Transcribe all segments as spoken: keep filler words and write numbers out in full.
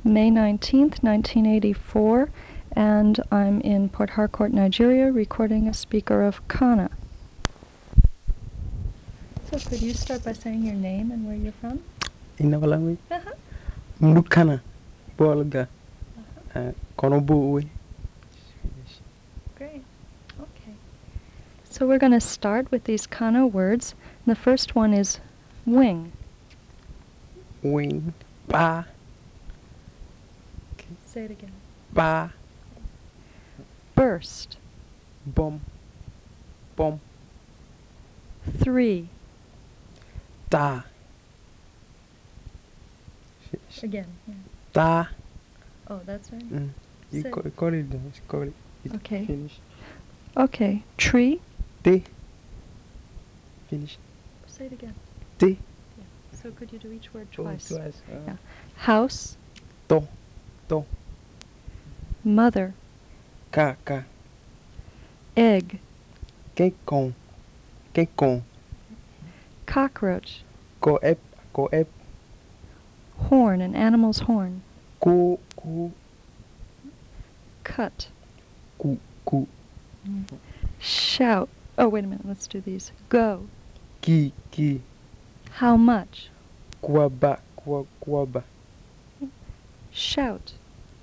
May nineteenth, nineteen eighty-four, and I'm in Port Harcourt, Nigeria, recording a speaker of Kana. So could you start by saying your name and where you're from? In our language? Uh-huh. Mukana, Bolga, Konobu. Great. Okay. So we're going to start with these Kana words. The first one is wing. Wing, ba. Say it again. Ba. Burst. Bom. Bom. Three. Ta. Again. Yeah. Ta. Oh, that's right. Mm. You Say- call, call it, just call it. It's Okay. Finish. Okay. Tree. Te. Finish. Say it again. Te. So could you do each word Oh, twice? twice. Uh, Yeah. House. To. To. Mother. Ka. Ka. Egg. Kekon. Kekon. Cockroach. Ko ep. Ko ep. Horn, an animal's horn. Ku. Ku. Cut. Ku. Ku. Shout. Oh, wait a minute. Let's do these. Go. Ki. Ki. How much? Kuaba. Kua. Kuaba. Shout.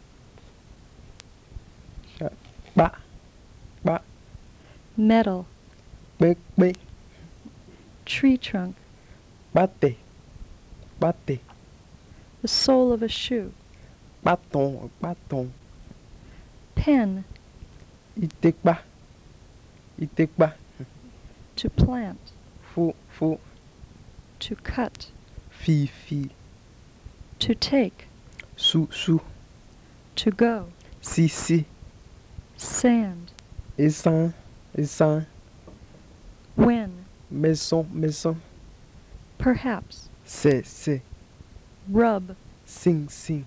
Sha. Ba. Ba. Metal. Be. Be. Tree trunk. Bate. Bate. The sole of a shoe. Baton. Baton. Pen. Itekba. Itekba. To plant. Fu. Fu. To cut. Fi. Fi. To take. Su. Su. To go. Si. Si. Sand. Esan. Esan. When. Maison. Maison. Perhaps. Se. Se. Rub. Sing. Sing.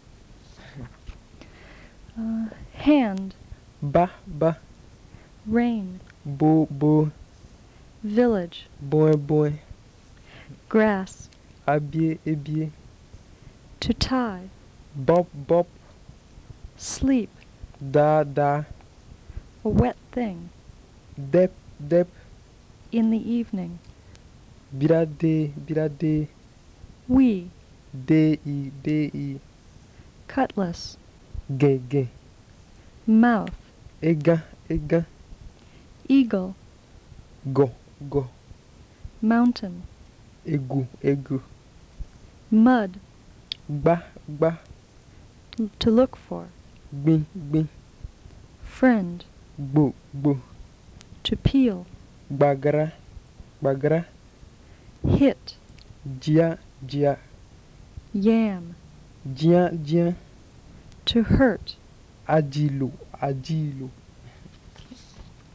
Uh, hand. Ba. Ba. Rain. Bo. Bo. Village. Boy. Boy. Grass. Habillé. Habillé. To tie. Bob. Bob. Sleep. Da. Da. A wet thing. Dep. Dep. In the evening. Birade. Birade. We. De. I. De. I. Cutlass. Ge. Ge. Mouth. Ega. Ega. Eagle. Go. Go. Mountain. Egu. Egu. Mud. Gba. Gba. L- to look for. Gbin. Gbin. Friend. Gbo. Gbo. To peel. Gbagara. Gbagara. Hit. Jia. Jia. Yam. Jia. Jia. To hurt. Ajilo. Ajilo.